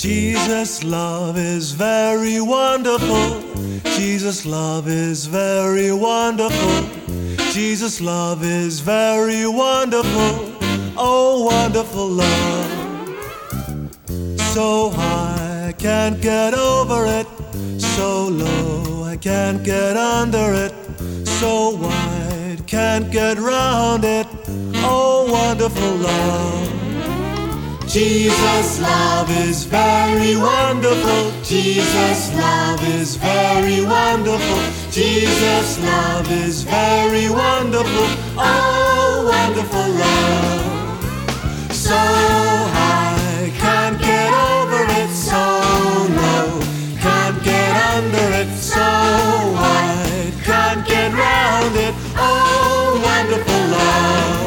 Jesus' love is very wonderful. Jesus' love is very wonderful. Jesus' love is very wonderful. Oh, wonderful love. So high, I can't get over it. So low, I can't get under it. So wide, can't get round it. Oh, wonderful love. Jesus' love is very wonderful. Jesus' love is very wonderful. Jesus' love is very wonderful. Oh, wonderful love. So high, can't get over it. So low, can't get under it. So wide, can't get round it. Oh, wonderful love.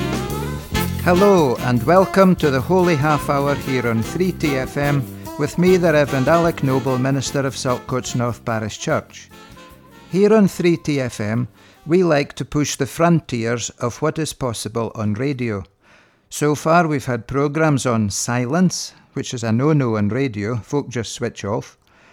Hello and welcome to the Holy Half Hour here on 3TFM with me, the Reverend Alec Noble, Minister of Saltcoats North Parish Church. Here on 3TFM, we like to push the frontiers of what is possible on radio. So far we've had programmes on silence, which is a no-no on radio, folk just switch off.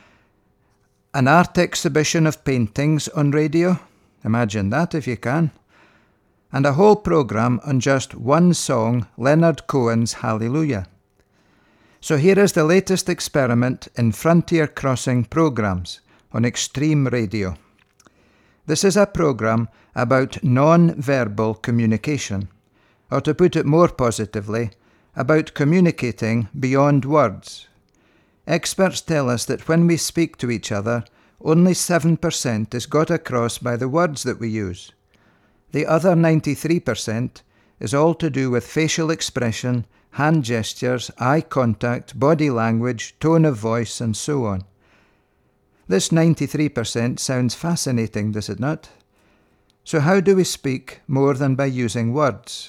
An art exhibition of paintings on radio, imagine that if you can. And a whole programme on just one song, Leonard Cohen's Hallelujah. So here is the latest experiment in frontier crossing programmes on Extreme Radio. This is a programme about non-verbal communication, or to put it more positively, about communicating beyond words. Experts tell us that when we speak to each other, only 7% is got across by the words that we use. The other 93% is all to do with facial expression, hand gestures, eye contact, body language, tone of voice, and so on. This 93% sounds fascinating, does it not? So how do we speak more than by using words?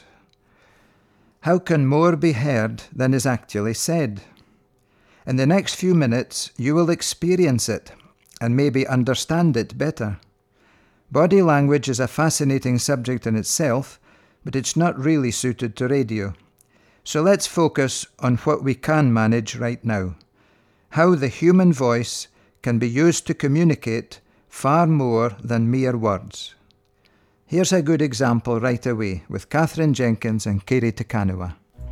How can more be heard than is actually said? In the next few minutes, you will experience it and maybe understand it better. Body language is a fascinating subject in itself, but it's not really suited to radio. So let's focus on what we can manage right now. How the human voice can be used to communicate far more than mere words. Here's a good example right away with Catherine Jenkins and Kairi Takanawa.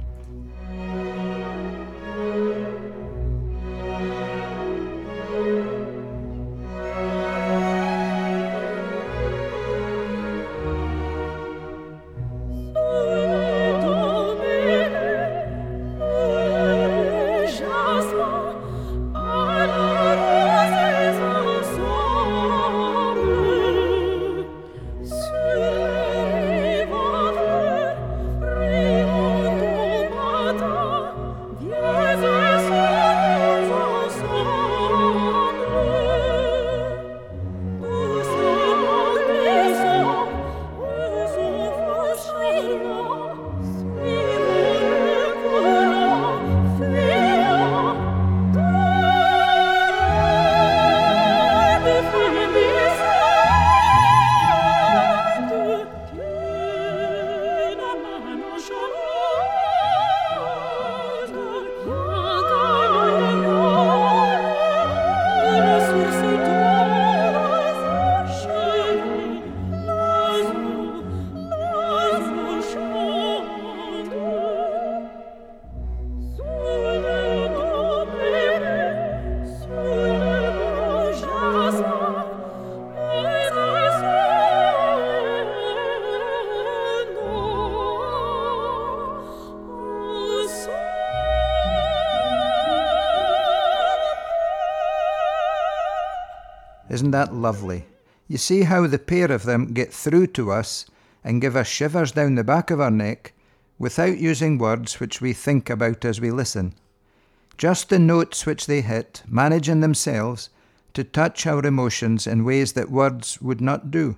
Isn't that lovely? You see how the pair of them get through to us and give us shivers down the back of our neck without using words which we think about as we listen. Just the notes which they hit, managing themselves to touch our emotions in ways that words would not do.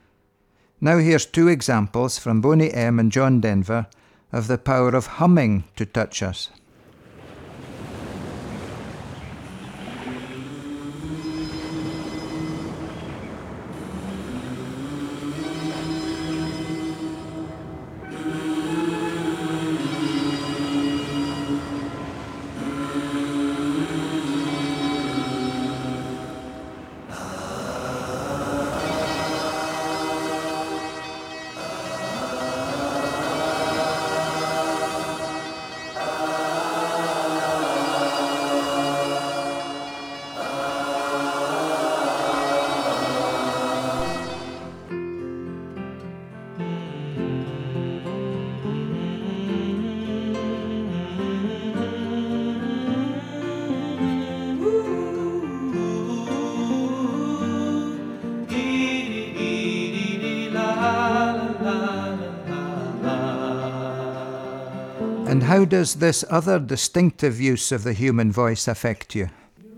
Now here's two examples from Boney M. and John Denver of the power of humming to touch us. how does this other distinctive use of the human voice affect you?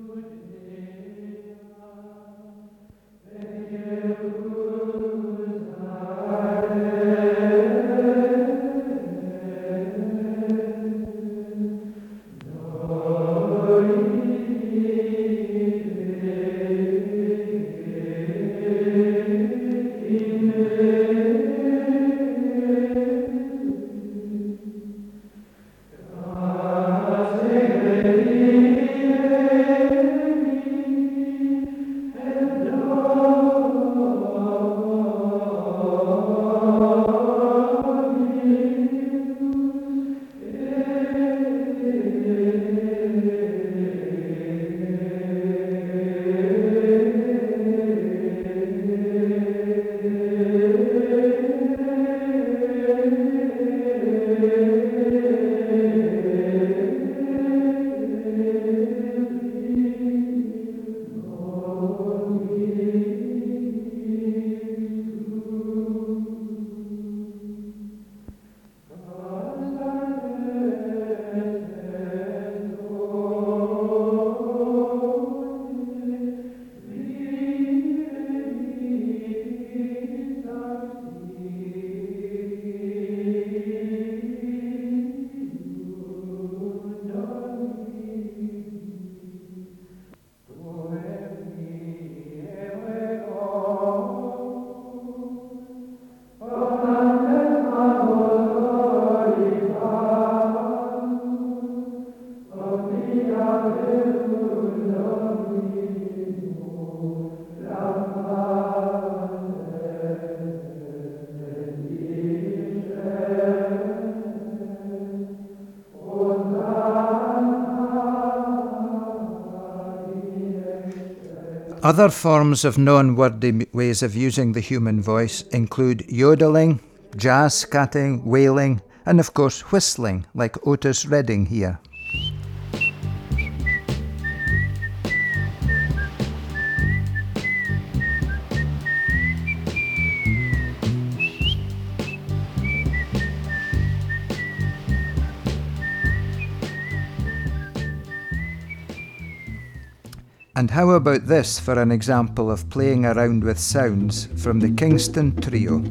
Other forms of non-wordy ways of using the human voice include yodeling, jazz scatting, wailing, and of course whistling, like Otis Redding here. And how about this for an example of playing around with sounds from the Kingston Trio?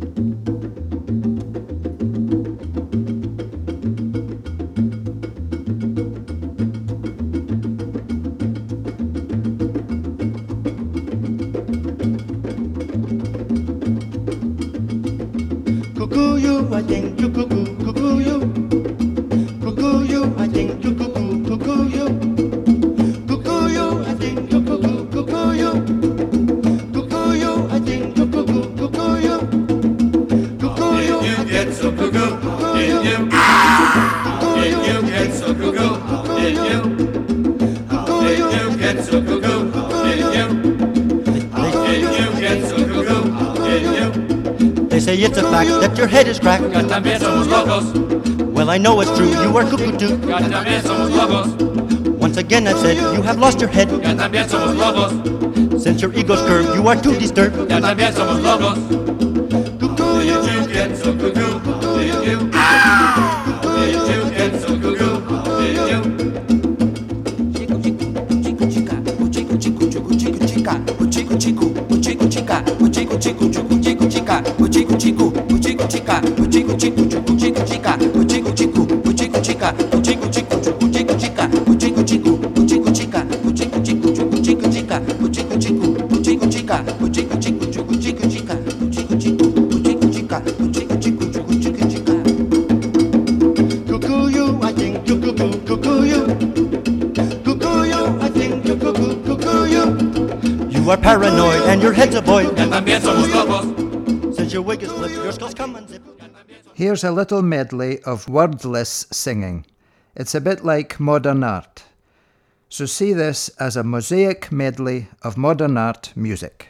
Cuckoo, I think you cuckoo, cuckoo you. Cuckoo you, I think you cuckoo, cuckoo you. Cuckoo you, I think you cuckoo, cuckoo you. Cuckoo you, I think you cuckoo, cuckoo you. Cuckoo you, you get so cuckoo, cuckoo you. You get so cuckoo, cuckoo you. You get so cuckoo, cuckoo you. You get so cuckoo, cuckoo you. They say it's a fact that your head is cracked. Ya también somos locos. Well, I know it's true, you are cuckoo too. Ya también somos locos. Once again I've said, you have lost your head. Ya también somos locos. Since your ego's curved, you are too disturbed. Ya también somos locos. Cuckoo, You get so cuckoo. You get so cuckoo. cuckoo you, I think you cuckoo, cuckoo you. Cuckoo you, I think you cuckoo, cuckoo you. You are paranoid and your head's a void. Ya también somos locos. Since your wig is flipped, your skull's come unzip. Here's a little medley of wordless singing. It's a bit like modern art. So see this as a mosaic medley of modern art music.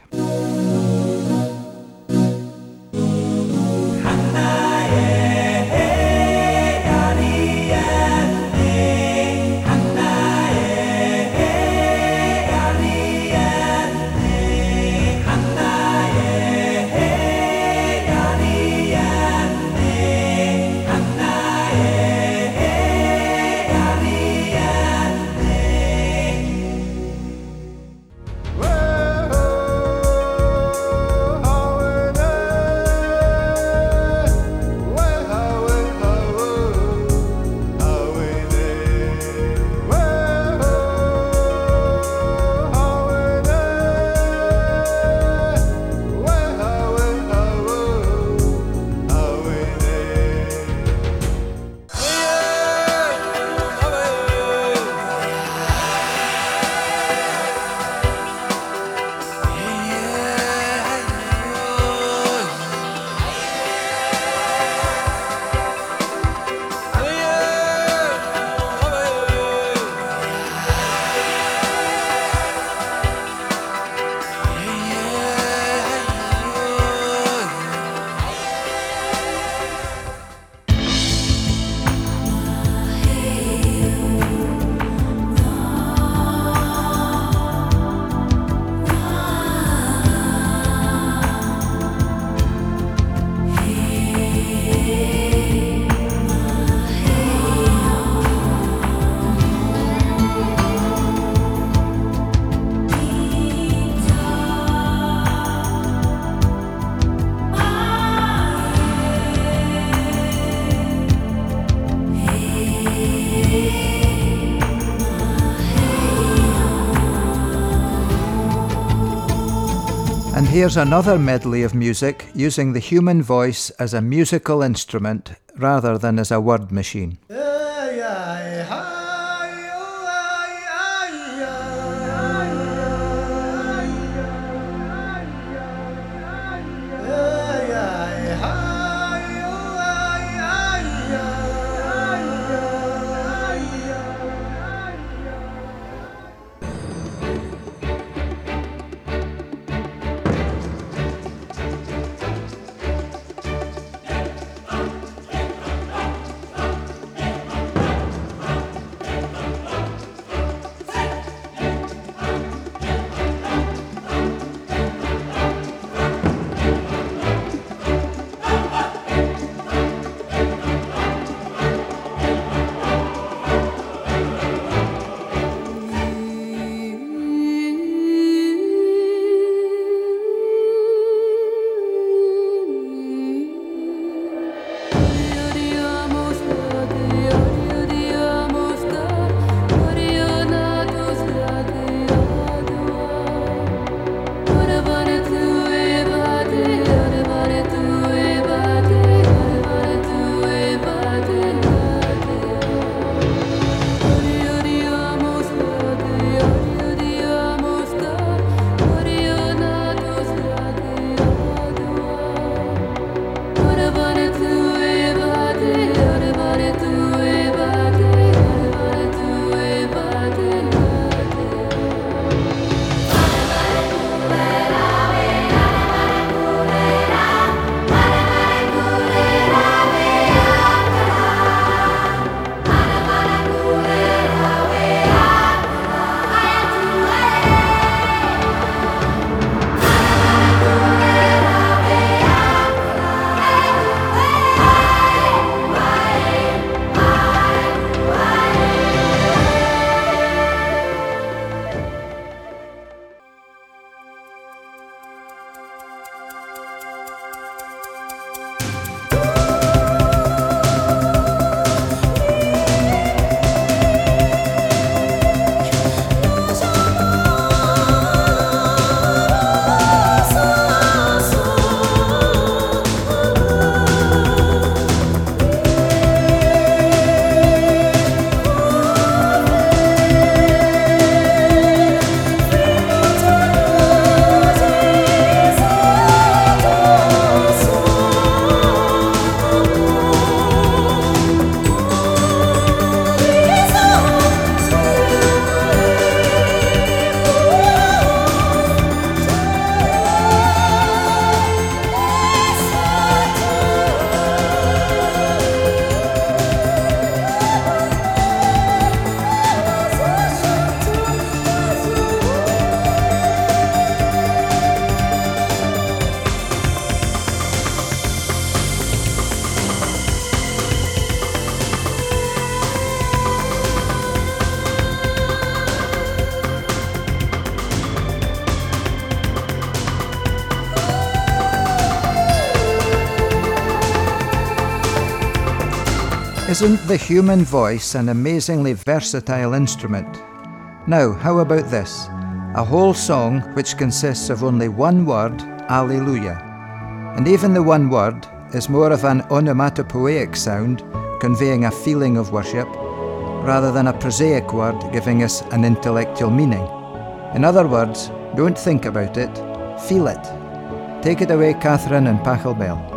And here's another medley of music using the human voice as a musical instrument rather than as a word machine. Isn't the human voice an amazingly versatile instrument? Now, how about this? A whole song which consists of only one word, Alleluia. And even the one word is more of an onomatopoeic sound, conveying a feeling of worship, rather than a prosaic word giving us an intellectual meaning. In other words, don't think about it, feel it. Take it away, Catherine and Pachelbel.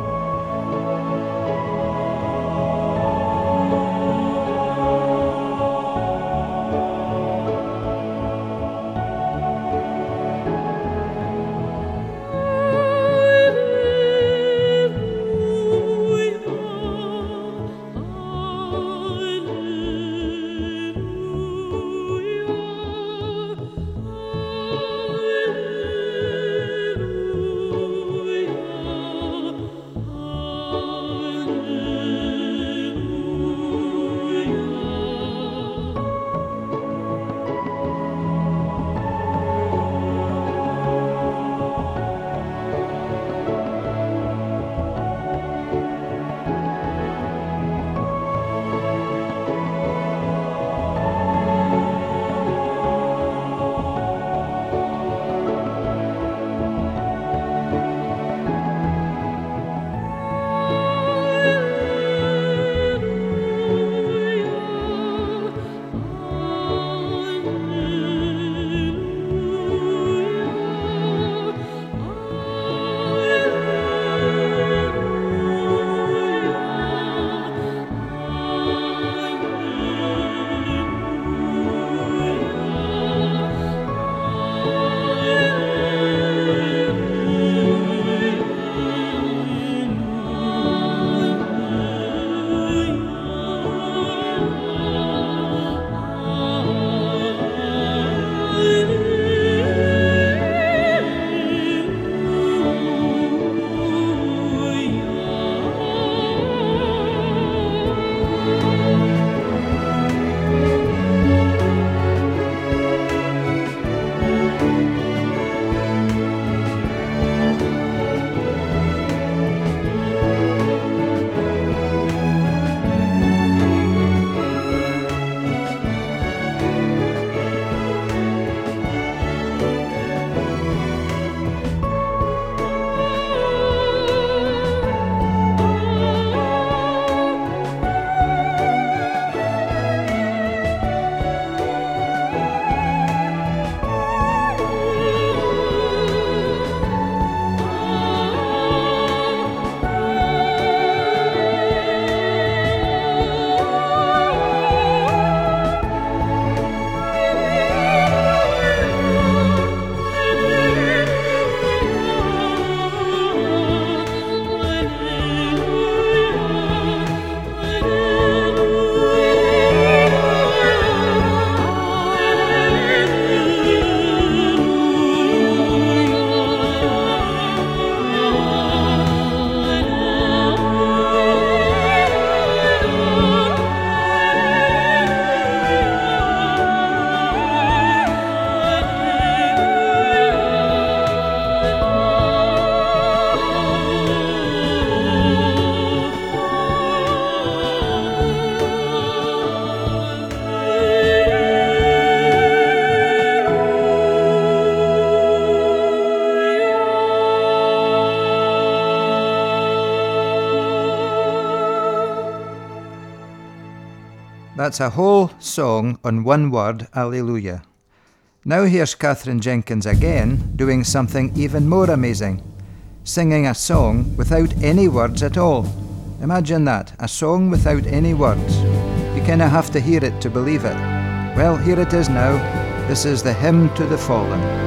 That's a whole song on one word, Alleluia. Now here's Catherine Jenkins again doing something even more amazing, singing a song without any words at all. Imagine that, a song without any words. You kind of have to hear it to believe it. Well, here it is now. This is the Hymn to the Fallen.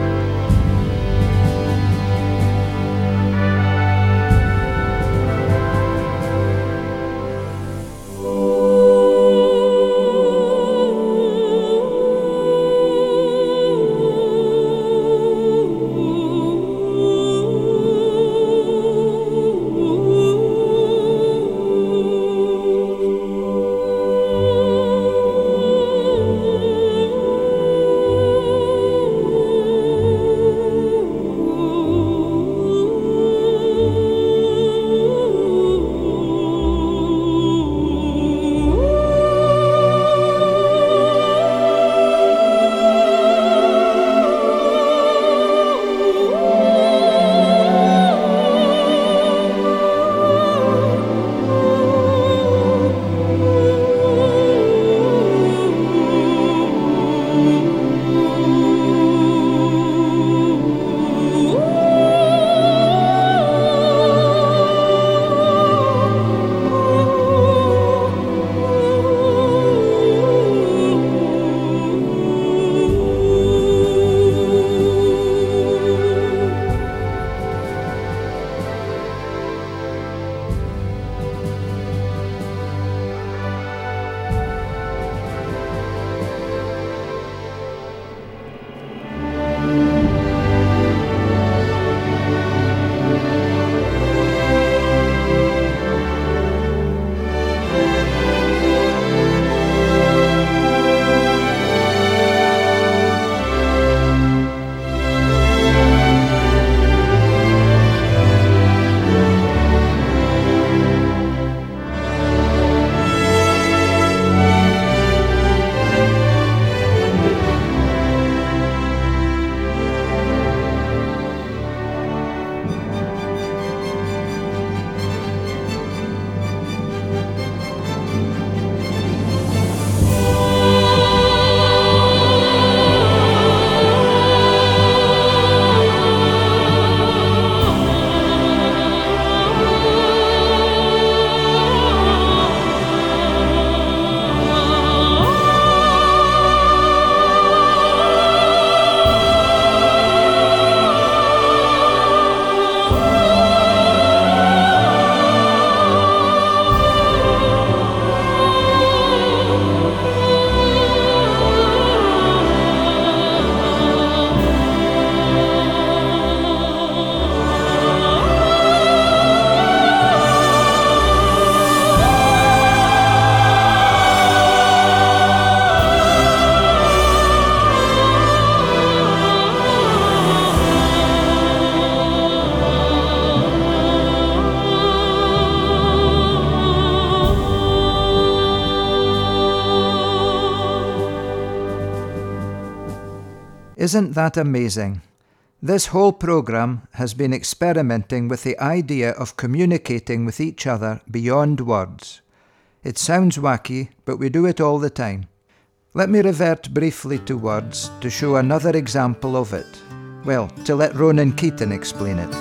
Isn't that amazing? This whole program has been experimenting with the idea of communicating with each other beyond words. It sounds wacky, but we do it all the time. Let me revert briefly to words to show another example of it. Well, to let Ronan Keating explain it.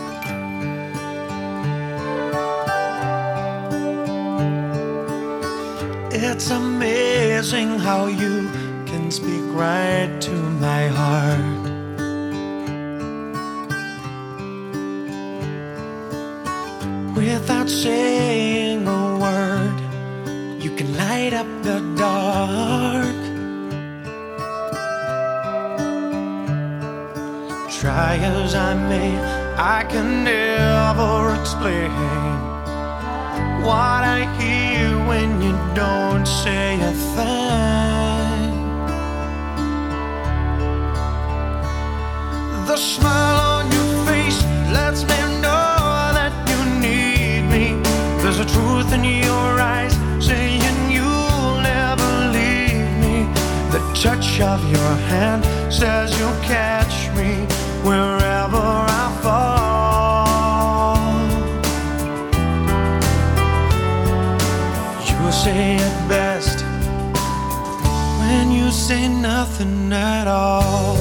It's amazing how you can speak right to my heart. Without saying a word, you can light up the dark. Try as I may, I can never explain what I hear when you don't say a thing. The smile on your face lets me know that you need me. There's a truth in your eyes saying you'll never leave me. The touch of your hand says you'll catch me wherever I fall. You say it best nothing at all.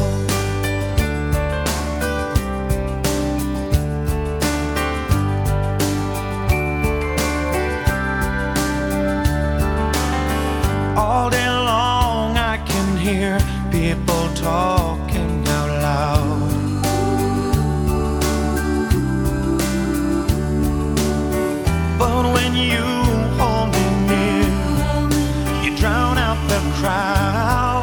All day long I can hear people talking out loud. But when you hold me near, you drown out the crowd.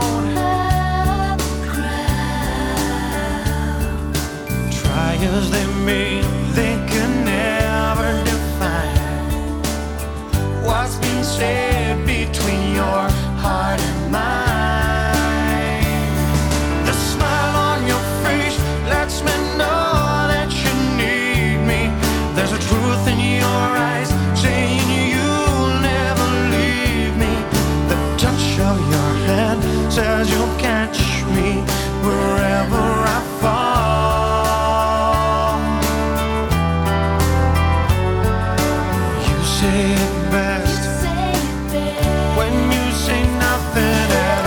Try as they may, they can never define what's been said between your heart and mine. The smile on your face lets me know that you need me. There's a truth in your eyes saying you'll never leave me. The touch of your hand says you'll catch me wherever I fall. You say it best when you say nothing at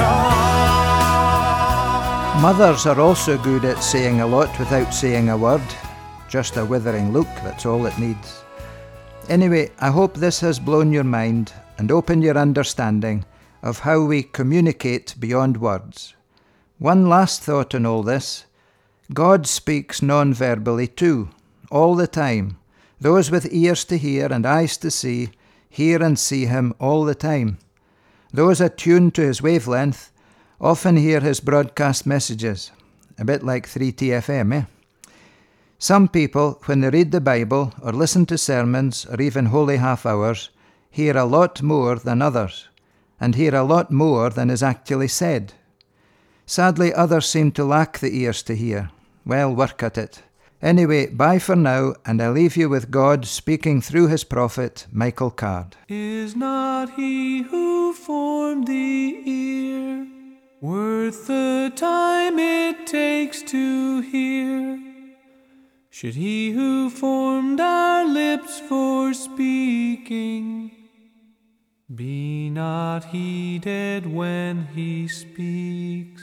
all. Mothers are also good at saying a lot without saying a word. Just a withering look, that's all it needs. Anyway, I hope this has blown your mind and opened your understanding of how we communicate beyond words. One last thought on all this. God speaks non-verbally too, all the time. Those with ears to hear and eyes to see, hear and see him all the time. Those attuned to his wavelength often hear his broadcast messages, a bit like 3TFM, eh? Some people, when they read the Bible or listen to sermons or even holy half-hours, hear a lot more than others, and hear a lot more than is actually said. Sadly, others seem to lack the ears to hear. Well, work at it. Anyway, bye for now, and I leave you with God speaking through his prophet, Michael Card. Is not he who formed the ear worth the time it takes to hear? Should he who formed our lips for speaking be not heeded when he speaks?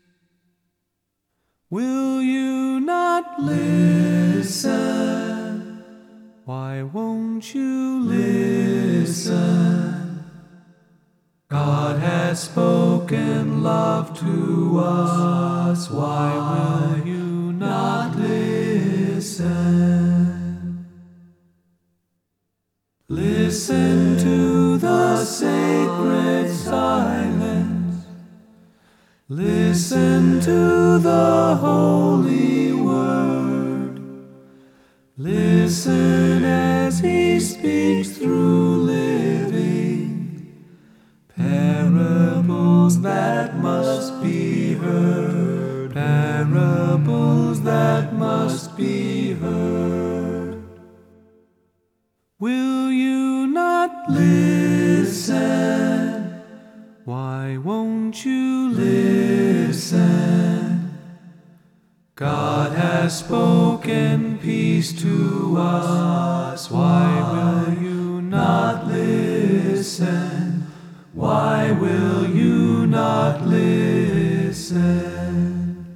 Will you not listen? Why won't you listen? God has spoken love to us. Why will you not listen? Listen to the sacred silence. Listen to the holy word. Listen as he speaks through living parables that must be heard. Parables that must be heard. Will you not listen? Why won't you listen? God has spoken peace to us. Why will you not listen? Why will you not listen?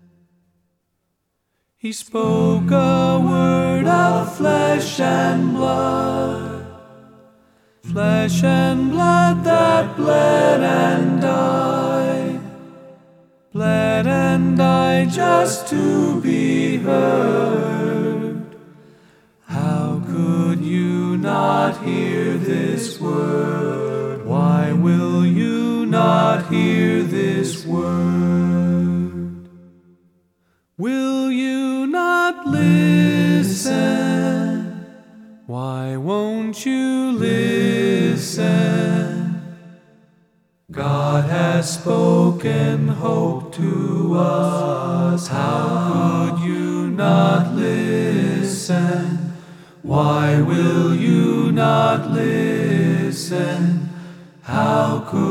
He spoke a word of flesh and blood. Flesh and blood that bled and died. Bled and died just to be heard. How could you not hear this word? Why will you not hear this word? Will you not listen? Why won't you listen? God has spoken hope to us. How could you not listen? Why will you not listen? How could